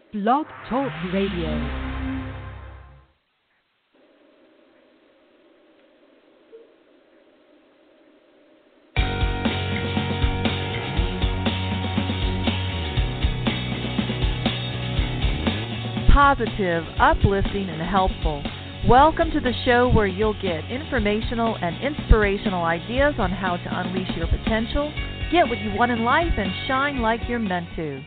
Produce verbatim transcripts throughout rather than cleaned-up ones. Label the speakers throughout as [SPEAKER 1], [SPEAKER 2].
[SPEAKER 1] Blog Talk Radio. Positive, uplifting, and helpful. Welcome to the show where you'll get informational and inspirational ideas on how to unleash your potential, get what you want in life, and shine like you're meant to.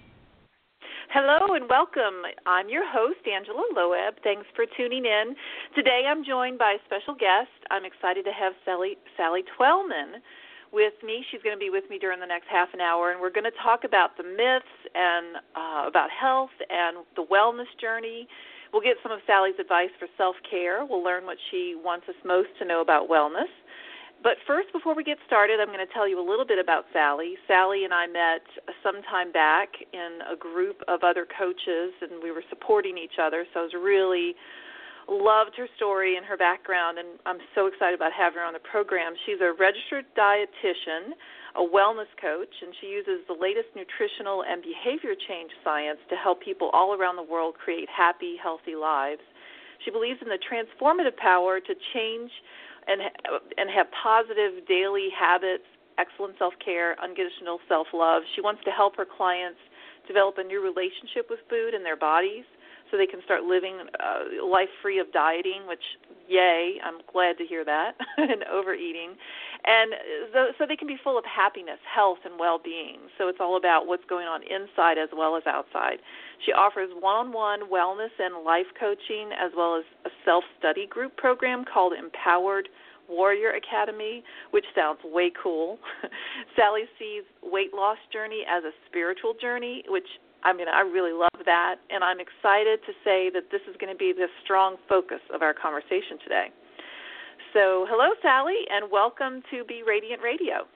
[SPEAKER 2] Hello and welcome. I'm your host, Angela Loeb. Thanks for tuning in. Today I'm joined by a special guest. I'm excited to have Sally, Sally Twellman with me. She's going to be with me during the next half an hour, and we're going to talk about the myths and uh, about health and the wellness journey. We'll get some of Sally's advice for self-care. We'll learn what she wants us most to know about wellness. But first, before we get started, I'm going to tell you a little bit about Sally. Sally and I met some time back in a group of other coaches, and we were supporting each other, so I was really loved her story and her background, and I'm so excited about having her on the program. She's a registered dietitian, a wellness coach, and she uses the latest nutritional and behavior change science to help people all around the world create happy, healthy lives. She believes in the transformative power to change and and have positive daily habits, excellent self-care, unconditional self-love. She wants to help her clients develop a new relationship with food and their bodies so they can start living a life free of dieting, which, yay, I'm glad to hear that, and overeating. And so, so they can be full of happiness, health, and well-being. So it's all about what's going on inside as well as outside. She offers one-on-one wellness and life coaching as well as a self-study group program called Empowered Warrior Academy, which sounds way cool. Sally sees weight loss journey as a spiritual journey, which I mean, I really love that, and I'm excited to say that this is going to be the strong focus of our conversation today. So, hello, Sally, and welcome to Be Radiant Radio.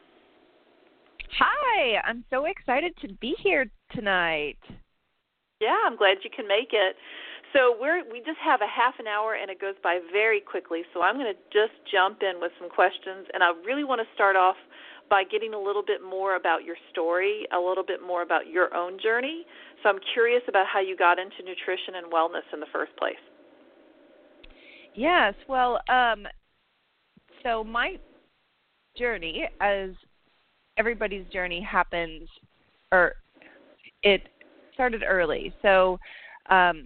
[SPEAKER 3] Hi, I'm so excited to be here tonight.
[SPEAKER 2] Yeah, I'm glad you can make it. So we're we just have a half an hour, and it goes by very quickly, so I'm going to just jump in with some questions, and I really want to start off by getting a little bit more about your story, a little bit more about your own journey. So I'm curious about how you got into nutrition and wellness in the first place.
[SPEAKER 3] Yes, well, um, so my journey, as everybody's journey happens, or it started early. So um,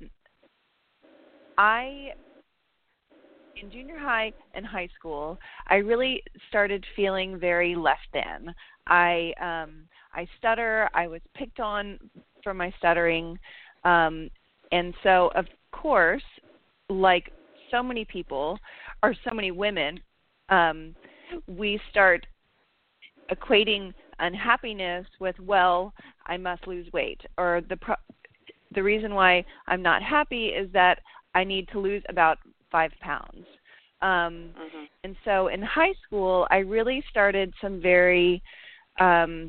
[SPEAKER 3] I... in junior high and high school, I really started feeling very less than. I um, I stutter. I was picked on for my stuttering. Um, and so, of course, like so many people or so many women, um, we start equating unhappiness with, well, I must lose weight. Or the pro- the reason why I'm not happy is that I need to lose about five pounds. Um, mm-hmm. And so in high school, I really started some very um,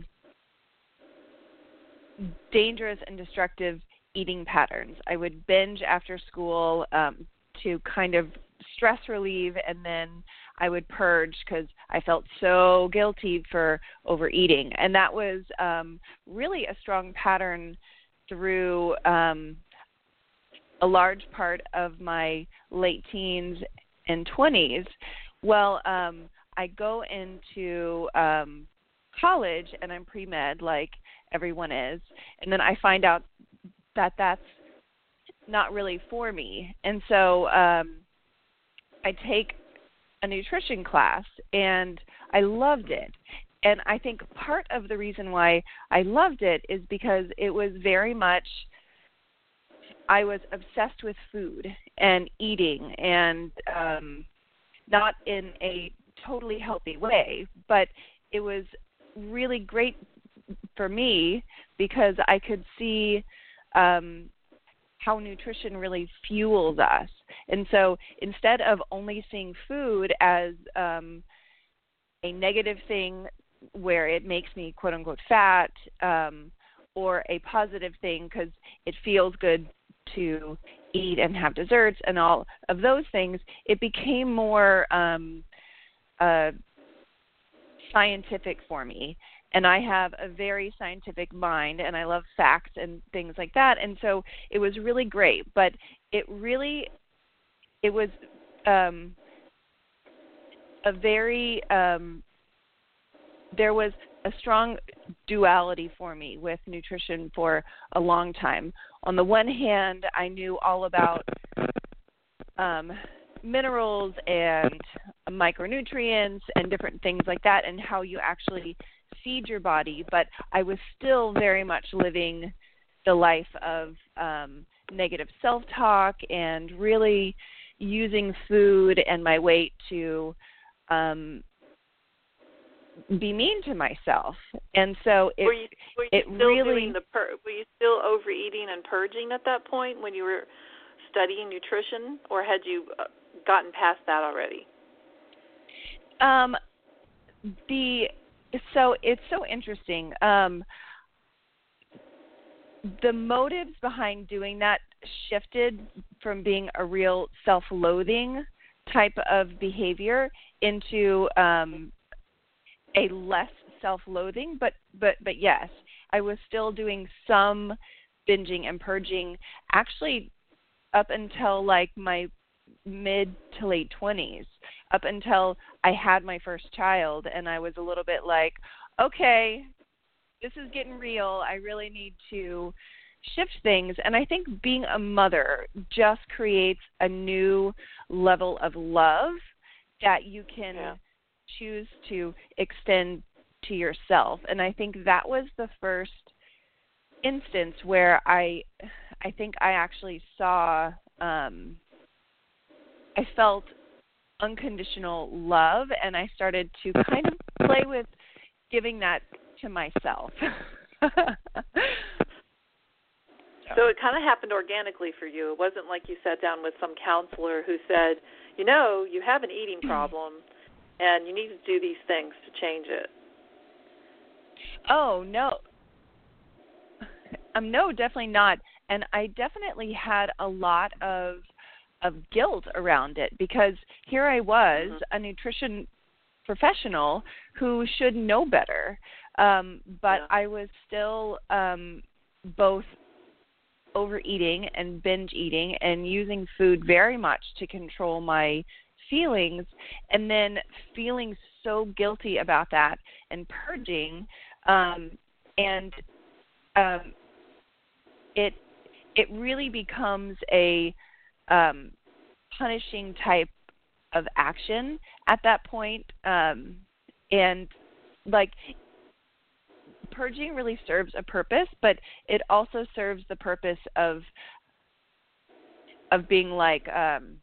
[SPEAKER 3] dangerous and destructive eating patterns. I would binge after school um, to kind of stress relieve, and then I would purge because I felt so guilty for overeating. And that was um, really a strong pattern through um, a large part of my late teens and twenties. Well, um, I go into um, college, and I'm pre-med like everyone is, and then I find out that that's not really for me. And so um, I take a nutrition class, and I loved it. And I think part of the reason why I loved it is because it was very much, I was obsessed with food and eating, and um, not in a totally healthy way, but it was really great for me because I could see um, how nutrition really fuels us. And so instead of only seeing food as um, a negative thing where it makes me quote unquote fat, um, or a positive thing because it feels good to eat and have desserts and all of those things, it became more um, uh, scientific for me. and I have a very scientific mind, and I love facts and things like that. And so it was really great, but it really, it was um, a very, um, there was a strong duality for me with nutrition for a long time. On the one hand, I knew all about um, minerals and micronutrients and different things like that and how you actually feed your body, but I was still very much living the life of um, negative self-talk and really using food and my weight to um, be mean to myself. And so it,
[SPEAKER 2] were you, were you
[SPEAKER 3] it
[SPEAKER 2] still
[SPEAKER 3] really
[SPEAKER 2] doing the pur- were you still overeating and purging at that point when you were studying nutrition, or had you uh, gotten past that already?
[SPEAKER 3] Um, the so it's so interesting. Um, the motives behind doing that shifted from being a real self-loathing type of behavior into um, a less self-loathing, but but but yes, I was still doing some binging and purging, actually up until like my mid to late twenties, up until I had my first child, and I was a little bit like, okay, this is getting real. I really need to shift things. And I think being a mother just creates a new level of love that you can yeah. choose to extend to yourself. And I think that was the first instance where I I think I actually saw um, I felt unconditional love, and I started to kind of play with giving that to myself.
[SPEAKER 2] So it kind of happened organically for you. It wasn't like you sat down with some counselor who said, you know, you have an eating problem and you need to do these things to change it.
[SPEAKER 3] Oh, no. Um, no, definitely not. And I definitely had a lot of of guilt around it, because here I was, mm-hmm. a nutrition professional who should know better. Um, but yeah. I was still um, both overeating and binge eating and using food very much to control my feelings, and then feeling so guilty about that and purging. Um, and um, it it really becomes a um, punishing type of action at that point. Um, and like purging really serves a purpose, but it also serves the purpose of of being like, um,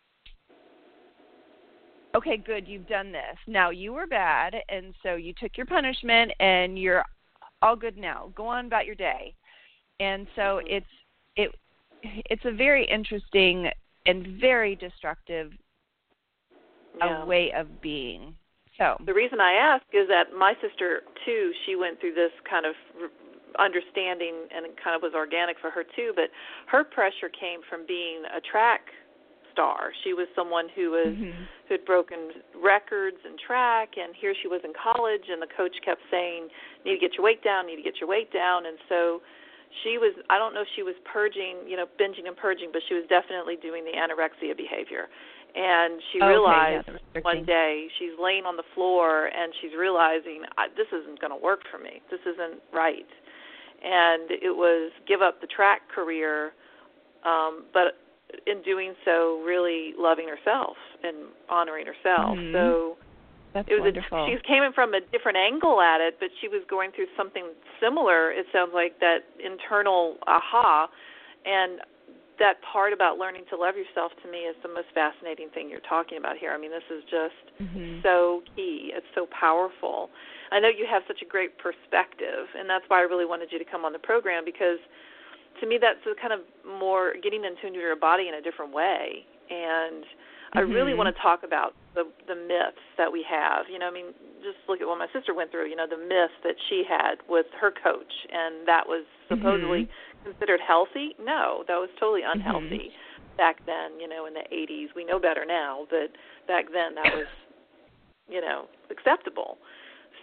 [SPEAKER 3] okay, good, you've done this. Now you were bad, and so you took your punishment, and you're all good now. Go on about your day. And so it's it it's a very interesting and very destructive
[SPEAKER 2] yeah.
[SPEAKER 3] uh, way of being. So
[SPEAKER 2] the reason I ask is that my sister too, she went through this kind of understanding, and it kind of was organic for her too, but her pressure came from being a track star. She was someone who was mm-hmm. who had broken records in track, and here she was in college, and the coach kept saying, need to get your weight down, need to get your weight down. And so she was, I don't know if she was purging, you know, binging and purging, but she was definitely doing the anorexia behavior. And she
[SPEAKER 3] okay,
[SPEAKER 2] realized
[SPEAKER 3] yeah,
[SPEAKER 2] one day, she's laying on the floor, and she's realizing, this isn't going to work for me. This isn't right. And it was give up the track career, um, but in doing so, really loving herself and honoring herself.
[SPEAKER 3] Mm-hmm.
[SPEAKER 2] So
[SPEAKER 3] That's
[SPEAKER 2] it was
[SPEAKER 3] wonderful.
[SPEAKER 2] A, she came in from a different angle at it, but she was going through something similar. It sounds like that internal aha, and that part about learning to love yourself, to me, is the most fascinating thing you're talking about here. I mean, this is just
[SPEAKER 3] mm-hmm.
[SPEAKER 2] so key. It's so powerful. I know you have such a great perspective, and that's why I really wanted you to come on the program, because to me that's a kind of more getting in tune to your body in a different way. And I
[SPEAKER 3] mm-hmm.
[SPEAKER 2] really want to talk about the the myths that we have. You know, I mean, just look at what my sister went through, you know, the myth that she had with her coach, and that was supposedly mm-hmm. considered healthy. No, that was totally unhealthy mm-hmm. back then, you know, in the eighties. We know better now, but back then that was, you know, acceptable.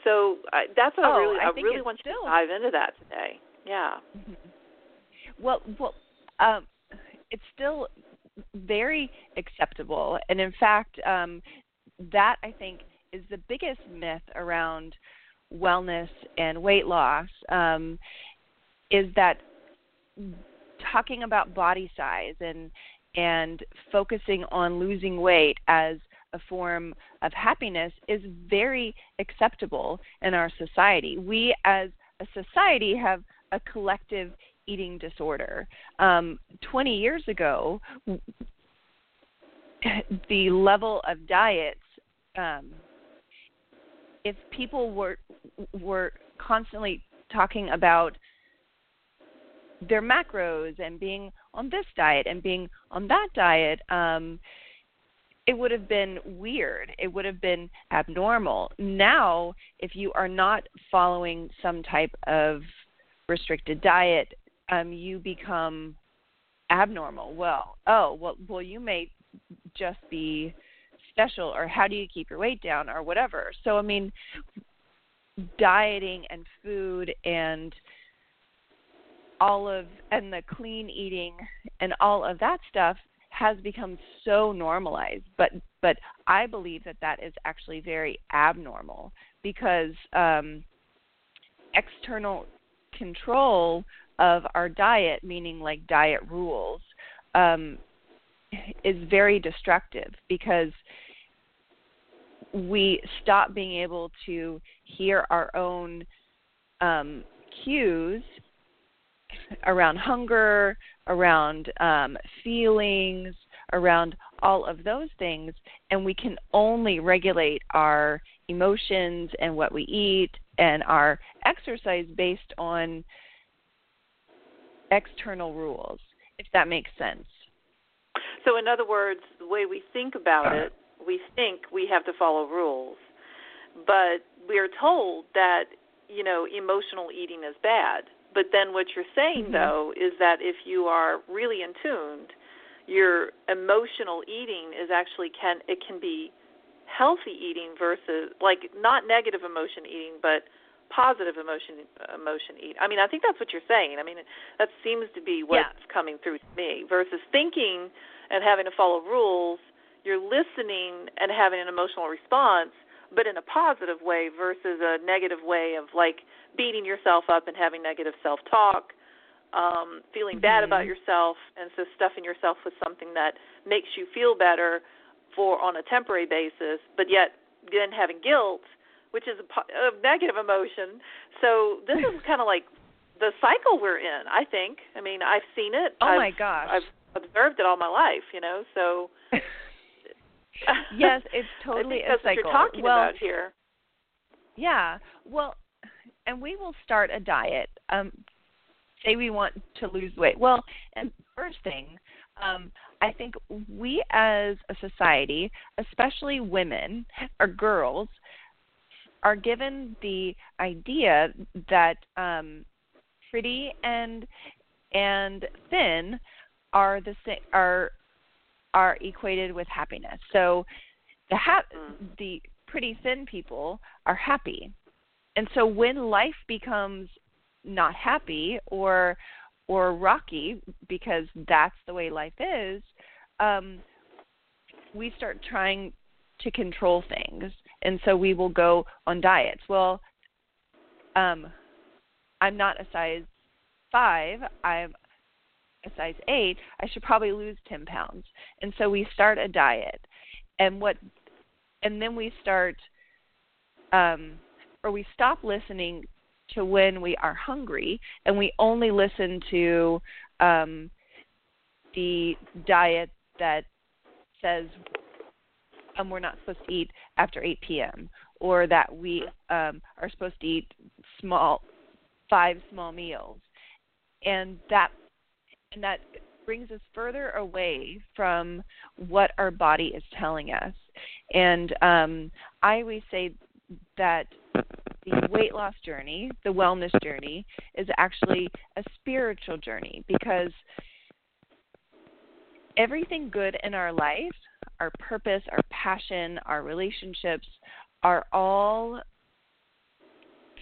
[SPEAKER 2] So I, that's what
[SPEAKER 3] oh,
[SPEAKER 2] I really,
[SPEAKER 3] I,
[SPEAKER 2] I
[SPEAKER 3] think
[SPEAKER 2] really
[SPEAKER 3] it's
[SPEAKER 2] want you
[SPEAKER 3] still,
[SPEAKER 2] to dive into that today. Yeah.
[SPEAKER 3] Well, well, um, it's still very acceptable, and in fact, um, that I think is the biggest myth around wellness and weight loss. Um, is that talking about body size and and focusing on losing weight as a form of happiness is very acceptable in our society. We as a society have a collective eating disorder. Um, twenty years ago, the level of diets, um, if people were were constantly talking about their macros and being on this diet and being on that diet, um, it would have been weird. It would have been abnormal. Now, if you are not following some type of restricted diet, um, you become abnormal. Well, oh, well, well, you may just be special, or how do you keep your weight down, or whatever. So, I mean, dieting and food and all of, and the clean eating and all of that stuff has become so normalized. But, but I believe that that is actually very abnormal, because um, external control of our diet, meaning like diet rules, um, is very destructive, because we stop being able to hear our own um, cues around hunger, around um, feelings, around all of those things, and we can only regulate our emotions and what we eat and our exercise based on external rules, if that makes sense.
[SPEAKER 2] So in other words, the way we think about it, we think we have to follow rules, but we are told that, you know, emotional eating is bad. But then what you're saying, mm-hmm. though, is that if you are really in tune, your emotional eating is actually can it can be healthy eating versus, like, not negative emotion eating, but positive emotion emotion eat. I mean, I think that's what you're saying. I mean, that seems to be what's yeah. coming through to me. Versus thinking and having to follow rules, you're listening and having an emotional response, but in a positive way versus a negative way of, like, beating yourself up and having negative self-talk, um, feeling mm-hmm. bad about yourself, and so stuffing yourself with something that makes you feel better for on a temporary basis, but yet then having guilt, which is a, a negative emotion. So this is kind of like the cycle we're in, I think. I mean, I've seen it.
[SPEAKER 3] Oh,
[SPEAKER 2] I've,
[SPEAKER 3] my gosh.
[SPEAKER 2] I've observed it all my life, you know, so.
[SPEAKER 3] Yes, it's totally
[SPEAKER 2] I think that's
[SPEAKER 3] a cycle.
[SPEAKER 2] What you're talking
[SPEAKER 3] well,
[SPEAKER 2] about here.
[SPEAKER 3] Yeah, well, and we will start a diet. Um, say we want to lose weight. Well, and first thing, um, I think we as a society, especially women or girls, are given the idea that um, pretty and and thin are the are are equated with happiness. So the ha- the pretty thin people are happy, and so when life becomes not happy or or rocky, because that's the way life is, um, we start trying to control things, and so we will go on diets. Well, um, I'm not a size five. I'm a size eight. I should probably lose ten pounds. And so we start a diet, and what, and then we start, um, or we stop listening to when we are hungry, and we only listen to um, the diet that says um, we're not supposed to eat after eight p.m. or that we um, are supposed to eat small, five small meals, and that and that brings us further away from what our body is telling us. And um, I always say that the weight loss journey, the wellness journey, is actually a spiritual journey, because everything good in our life, our purpose, our passion, our relationships, are all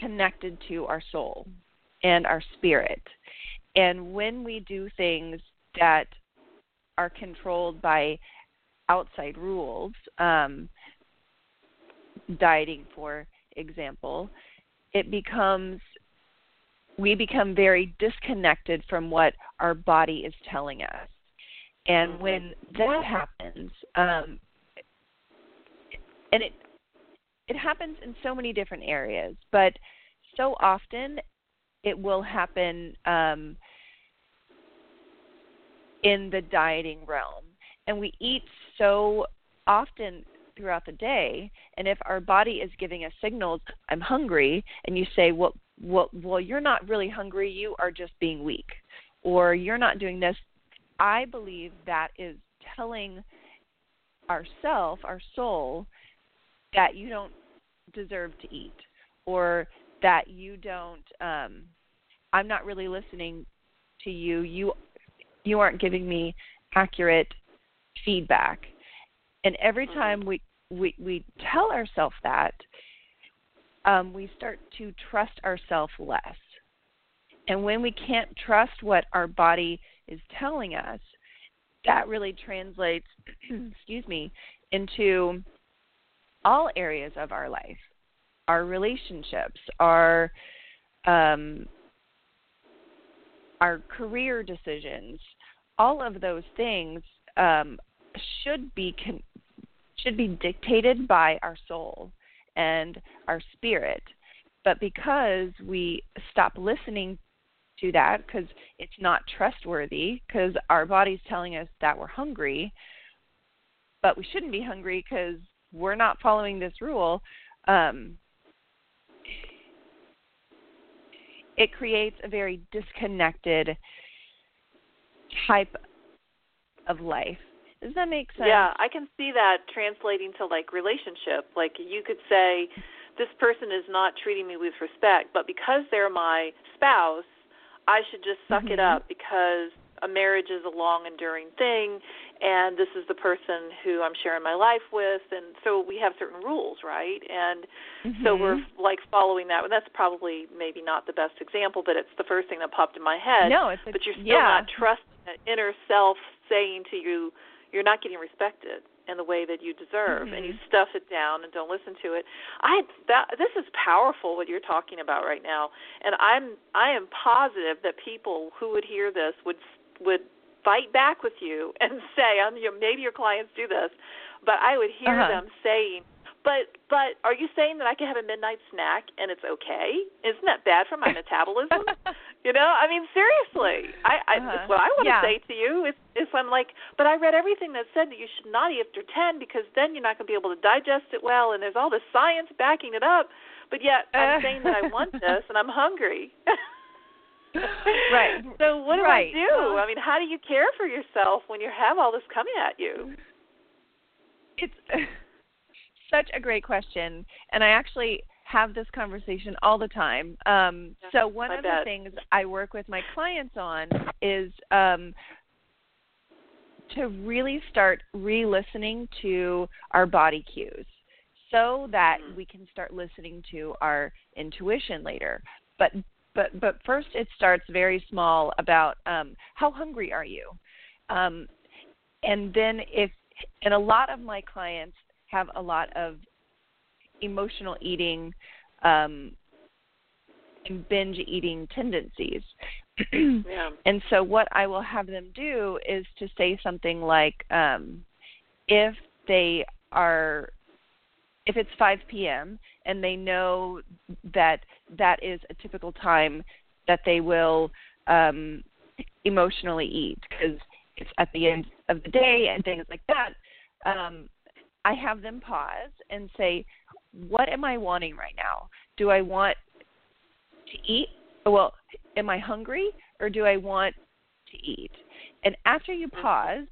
[SPEAKER 3] connected to our soul and our spirit. And when we do things that are controlled by outside rules, um, dieting, for example, it becomes, we become very disconnected from what our body is telling us. And when that happens, um, and it it happens in so many different areas, but so often it will happen um, in the dieting realm. And we eat so often throughout the day, and if our body is giving us signals, I'm hungry, and you say, well, well, well, you're not really hungry, you are just being weak, or you're not doing this, I believe that is telling ourself, our soul, that you don't deserve to eat, or that you don't, um, I'm not really listening to you. You you aren't giving me accurate feedback. And every time we, we, we tell ourselves that, um, we start to trust ourselves less. And when we can't trust what our body is telling us, that really translates, excuse me, into all areas of our life, our relationships, our um, our career decisions. All of those things um, should be con- should be dictated by our soul and our spirit. But because we stop listening to that, because it's not trustworthy, because our body's telling us that we're hungry, but we shouldn't be hungry because we're not following this rule, um, it creates a very disconnected type of life. Does that make sense?
[SPEAKER 2] Yeah, I can see that translating to, like, relationship. Like, you could say, this person is not treating me with respect, but because they're my spouse, I should just suck
[SPEAKER 3] mm-hmm.
[SPEAKER 2] it up because a marriage is a long, enduring thing, and this is the person who I'm sharing my life with, and so we have certain rules, right? And
[SPEAKER 3] mm-hmm.
[SPEAKER 2] so we're, like, following that. And that's probably maybe not the best example, but it's the first thing that popped in my head.
[SPEAKER 3] No, it's a,
[SPEAKER 2] but you're still
[SPEAKER 3] yeah.
[SPEAKER 2] not trusting that inner self saying to you, you're not getting respected in the way that you deserve,
[SPEAKER 3] mm-hmm.
[SPEAKER 2] and you stuff it down and don't listen to it. I that this is powerful what you're talking about right now, and I'm I am positive that people who would hear this would would fight back with you and say, I'm, you know, maybe your clients do this, but I would hear
[SPEAKER 3] uh-huh.
[SPEAKER 2] them saying, but but are you saying that I can have a midnight snack and it's okay? Isn't that bad for my metabolism? You know, I mean, seriously, I, I
[SPEAKER 3] uh-huh.
[SPEAKER 2] that's what I want to
[SPEAKER 3] yeah.
[SPEAKER 2] say to you is, is I'm like, but I read everything that said that you should not eat after ten because then you're not going to be able to digest it well, and there's all this science backing it up, but yet I'm uh. saying that I want this and I'm hungry.
[SPEAKER 3] Right.
[SPEAKER 2] So what do
[SPEAKER 3] right.
[SPEAKER 2] I do? I mean, how do you care for yourself when you have all this coming at you?
[SPEAKER 3] It's such a great question, and I actually have this conversation all the time. Um, so one
[SPEAKER 2] I
[SPEAKER 3] of
[SPEAKER 2] bet.
[SPEAKER 3] the things I work with my clients on is um, to really start re-listening to our body cues so that
[SPEAKER 2] mm-hmm.
[SPEAKER 3] we can start listening to our intuition later. But but but first it starts very small about um, how hungry are you? Um, and then if, and a lot of my clients have a lot of emotional eating um, and binge eating tendencies.
[SPEAKER 2] yeah.
[SPEAKER 3] And so what I will have them do is to say something like, um, if they are, if it's five p.m. and they know that that is a typical time that they will um, emotionally eat because it's at the end of the day and things like that, um, I have them pause and say, what am I wanting right now? Do I want to eat? Well, am I hungry or do I want to eat? And after you pause,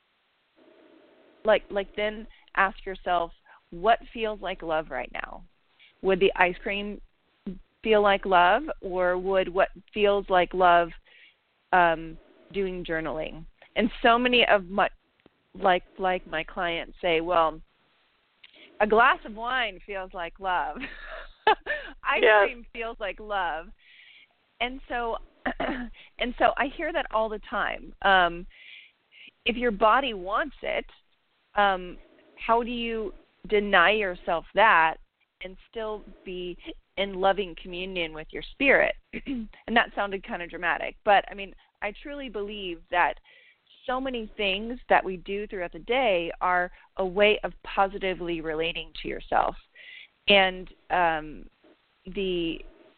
[SPEAKER 3] like like then ask yourself, what feels like love right now? Would the ice cream feel like love, or would what feels like love um, doing journaling? And so many of my like like my clients say, well, a glass of wine feels like love. I ice
[SPEAKER 2] yes.
[SPEAKER 3] cream feels like love. And so, and so I hear that all the time. Um, if your body wants it, um, how do you deny yourself that and still be in loving communion with your spirit? And that sounded kind of dramatic, but I mean, I truly believe that so many things that we do throughout the day are a way of positively relating to yourself. And um, the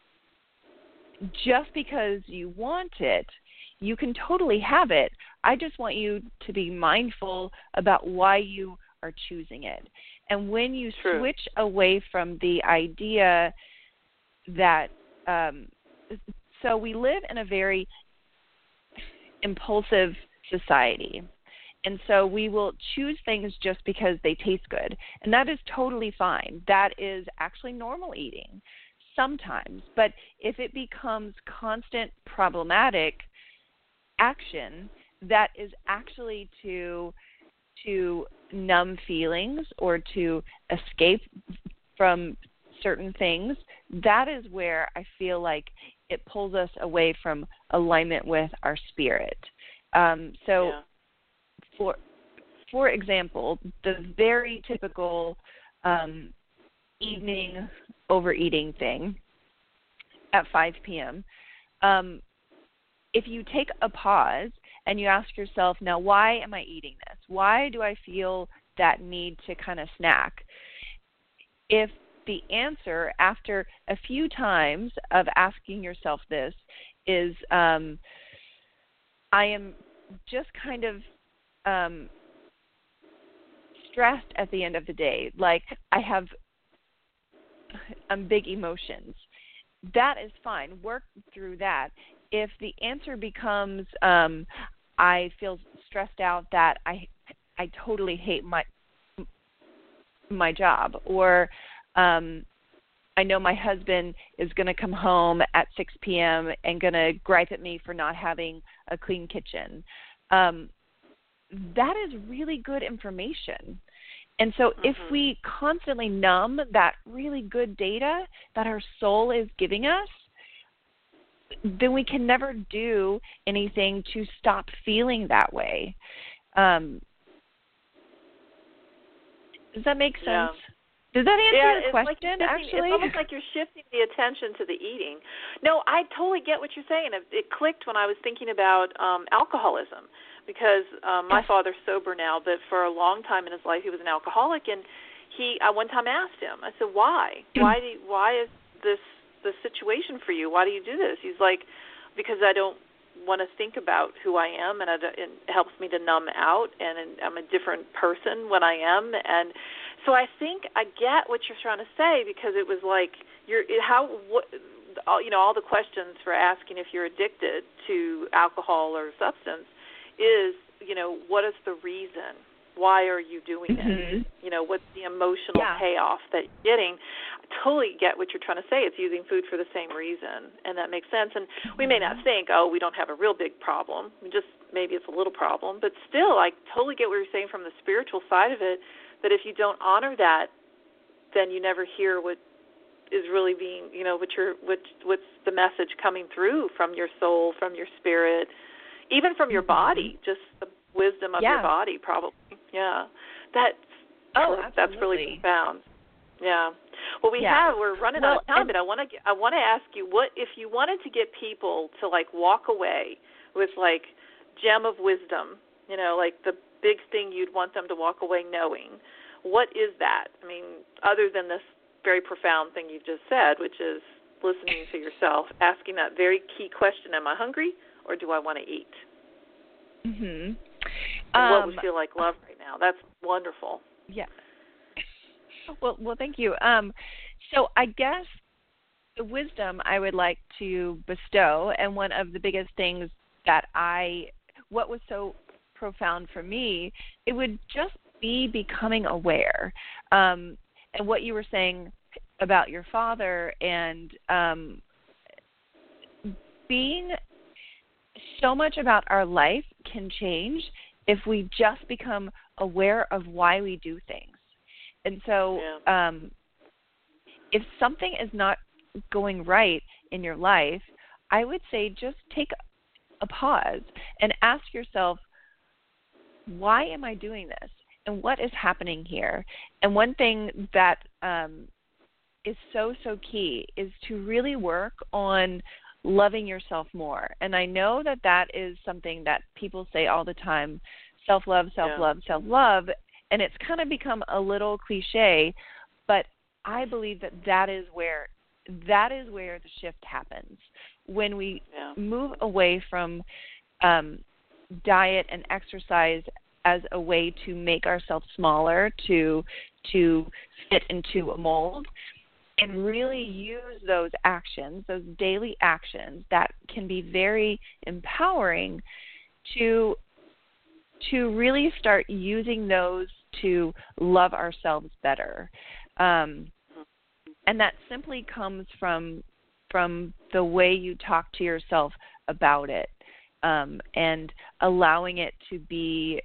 [SPEAKER 3] just because you want it, you can totally have it. I just want you to be mindful about why you are choosing it. And when you
[SPEAKER 2] True.
[SPEAKER 3] switch away from the idea that, um, so we live in a very impulsive society. And so we will choose things just because they taste good. And that is totally fine. That is actually normal eating sometimes. But if it becomes constant problematic action, that is actually to to numb feelings or to escape from certain things, that is where I feel like it pulls us away from alignment with our spirit. Um, so,
[SPEAKER 2] yeah.
[SPEAKER 3] for for example, the very typical um, evening overeating thing at five p.m., um, if you take a pause and you ask yourself, now, why am I eating this? Why do I feel that need to kind of snack? If the answer after a few times of asking yourself this is, um, I am just kind of um, stressed at the end of the day, like I have um, big emotions, that is fine. Work through that. If the answer becomes, um, I feel stressed out that I I totally hate my my job, or um, I know my husband is going to come home at six p.m. and going to gripe at me for not having a clean kitchen. Um, that is really good information. And so
[SPEAKER 2] mm-hmm.
[SPEAKER 3] if we constantly numb that really good data that our soul is giving us, then we can never do anything to stop feeling that way. Um, does that make sense?
[SPEAKER 2] Yeah.
[SPEAKER 3] Does that answer
[SPEAKER 2] yeah,
[SPEAKER 3] your
[SPEAKER 2] it's
[SPEAKER 3] question,
[SPEAKER 2] like shifting,
[SPEAKER 3] actually?
[SPEAKER 2] It's almost like you're shifting the attention to the eating. No, I totally get what you're saying. It, it clicked when I was thinking about um, alcoholism, because um, my
[SPEAKER 3] yes.
[SPEAKER 2] father's sober now, but for a long time in his life he was an alcoholic, and he. I one time asked him, I said, why? Why do? You, why is this the situation for you? Why do you do this? He's like, because I don't want to think about who I am, and, I, and it helps me to numb out, and I'm a different person when I am. And so I think I get what you're trying to say, because it was like you're how what all, you know all the questions for asking if you're addicted to alcohol or substance is, you know, what is the reason? Why are you doing
[SPEAKER 3] mm-hmm.
[SPEAKER 2] it? You know, what's the emotional
[SPEAKER 3] yeah.
[SPEAKER 2] payoff that you're getting? I totally get what you're trying to say. It's using food for the same reason, and that makes sense. And we may not think, oh, we don't have a real big problem. We just maybe it's a little problem. But still, I totally get what you're saying from the spiritual side of it, that if you don't honor that, then you never hear what is really being, you know, what you're, what, what's the message coming through from your soul, from your spirit, even from your body, just the wisdom of
[SPEAKER 3] yeah.
[SPEAKER 2] your body, probably. Yeah, that's
[SPEAKER 3] oh,
[SPEAKER 2] that's really profound. Yeah. Well, we
[SPEAKER 3] yeah.
[SPEAKER 2] have we're running
[SPEAKER 3] well,
[SPEAKER 2] out of time,
[SPEAKER 3] and,
[SPEAKER 2] but I want to I want to ask you, what if you wanted to get people to like walk away with like gem of wisdom, you know, like the big thing you'd want them to walk away knowing. What is that? I mean, other than this very profound thing you've just said, which is listening to yourself, asking that very key question: am I hungry or do I want to eat?
[SPEAKER 3] Mhm.
[SPEAKER 2] And
[SPEAKER 3] Um,
[SPEAKER 2] what would feel like love right now? That's wonderful.
[SPEAKER 3] Yeah. Well, well, thank you. Um, so I guess the wisdom I would like to bestow, and one of the biggest things that I, what was so profound for me, it would just be becoming aware. Um, and what you were saying about your father, and um, being so much about our life can change if we just become aware of why we do things. And so
[SPEAKER 2] yeah.
[SPEAKER 3] um, if something is not going right in your life, I would say just take a pause and ask yourself, why am I doing this? And what is happening here? And one thing that um, is so, so key is to really work on loving yourself more. And I know that that is something that people say all the time, self-love, self-love, yeah. self-love. And it's kind of become a little cliche, but I believe that that is where, that is where the shift happens. When we yeah. move away from um, diet and exercise as a way to make ourselves smaller, to to fit into a mold, and really use those actions, those daily actions that can be very empowering, to to really start using those to love ourselves better. Um, and that simply comes from from the way you talk to yourself about it, um, and allowing it to be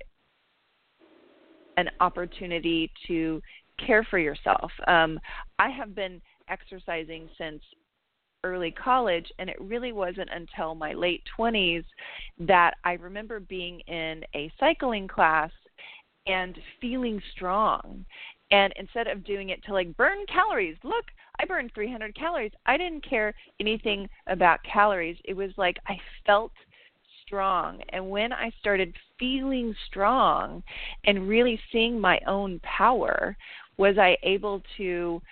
[SPEAKER 3] an opportunity to care for yourself. Um, I have been exercising since early college, and it really wasn't until my late twenties that I remember being in a cycling class and feeling strong. And instead of doing it to like burn calories, look, I burned three hundred calories. I didn't care anything about calories. It was like I felt strong. And when I started feeling strong and really seeing my own power, was I able to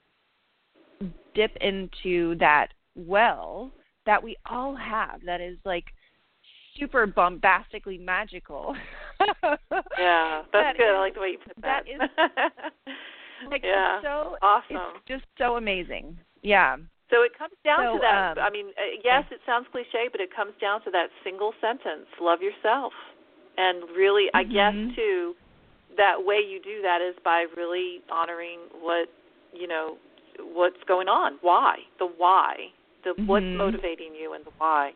[SPEAKER 3] dip into that well that we all have, that is like super bombastically magical.
[SPEAKER 2] Yeah, that's
[SPEAKER 3] that
[SPEAKER 2] good.
[SPEAKER 3] Is,
[SPEAKER 2] I like the way you put that.
[SPEAKER 3] That is like
[SPEAKER 2] yeah,
[SPEAKER 3] so
[SPEAKER 2] awesome.
[SPEAKER 3] It's just so amazing. Yeah.
[SPEAKER 2] So it comes down
[SPEAKER 3] so,
[SPEAKER 2] to that.
[SPEAKER 3] Um,
[SPEAKER 2] I mean, yes, it sounds cliche, but it comes down to that single sentence: love yourself. And really, I
[SPEAKER 3] mm-hmm.
[SPEAKER 2] guess too, that way you do that is by really honoring what you know, what's going on, why, the why, the
[SPEAKER 3] mm-hmm.
[SPEAKER 2] what's motivating you, and the why.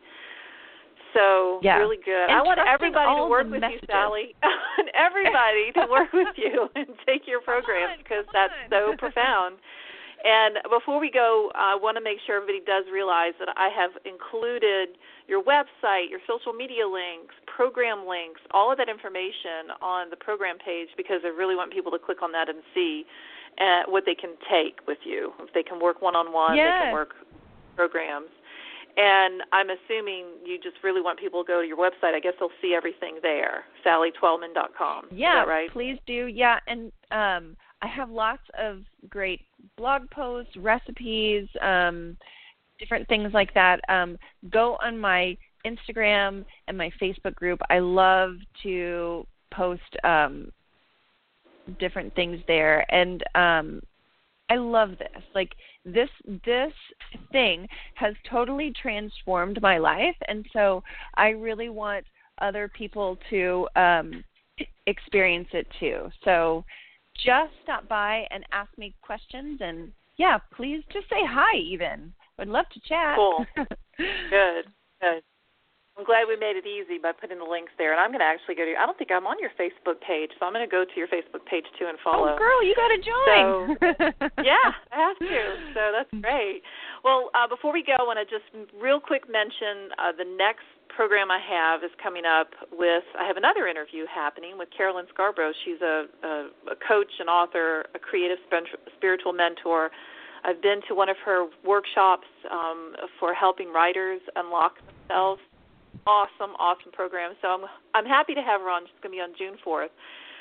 [SPEAKER 2] So
[SPEAKER 3] yeah.
[SPEAKER 2] really good.
[SPEAKER 3] And
[SPEAKER 2] I want everybody to work with
[SPEAKER 3] messages.
[SPEAKER 2] you, Sally, and everybody to work with you and take your programs, because that's so profound. And before we go, I want to make sure everybody does realize that I have included your website, your social media links, program links, all of that information on the program page, because I really want people to click on that and see uh, what they can take with you. If they can work one-on-one,
[SPEAKER 3] yes.
[SPEAKER 2] they can work programs. And I'm assuming you just really want people to go to your website. I guess they'll see everything there, sally twelman dot com.
[SPEAKER 3] Yeah,
[SPEAKER 2] is that right?
[SPEAKER 3] Please do. Yeah, and um, I have lots of great blog posts, recipes, um, different things like that. Um, go on my Instagram and my Facebook group. I love to post um, different things there, and um, I love this. Like this, this thing has totally transformed my life, and so I really want other people to um, experience it too. So just stop by and ask me questions, and yeah, please just say hi. Even I'd love to chat.
[SPEAKER 2] Cool. Good. Good. I'm glad we made it easy by putting the links there. And I'm going to actually go to your, I don't think I'm on your Facebook page, so I'm going to go to your Facebook page too and follow.
[SPEAKER 3] Oh, girl, you got to join.
[SPEAKER 2] So, yeah, I have to. So that's great. Well, uh, before we go, I want to just real quick mention uh, the next program I have is coming up with, I have another interview happening with Carolyn Scarborough. She's a, a, a coach, an author, a creative spiritual mentor. I've been to one of her workshops um, for helping writers unlock themselves. Awesome, awesome program. So I'm I'm happy to have her on. She's going to be on June fourth.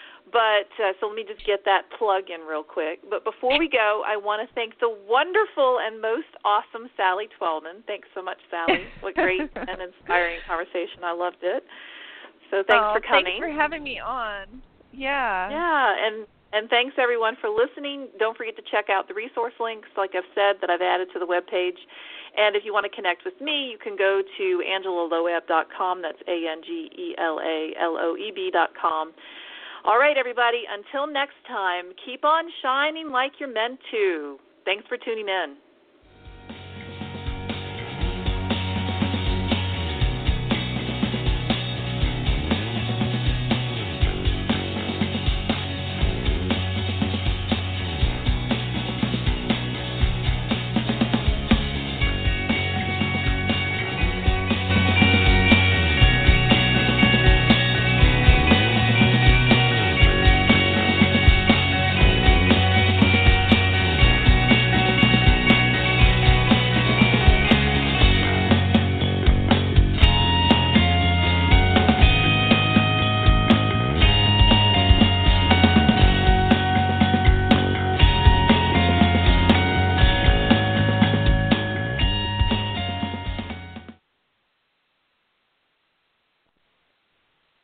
[SPEAKER 2] But uh, so let me just get that plug in real quick. But before we go, I want to thank the wonderful and most awesome Sally Twellman. Thanks so much, Sally. What great and inspiring conversation. I loved it. So thanks
[SPEAKER 3] oh,
[SPEAKER 2] for coming.
[SPEAKER 3] Thanks for having me on. Yeah.
[SPEAKER 2] Yeah, and And thanks, everyone, for listening. Don't forget to check out the resource links, like I've said, that I've added to the webpage. And if you want to connect with me, you can go to angela loeb dot com. That's A N G E L A L O E B dot com. All right, everybody, until next time, keep on shining like you're meant to. Thanks for tuning in.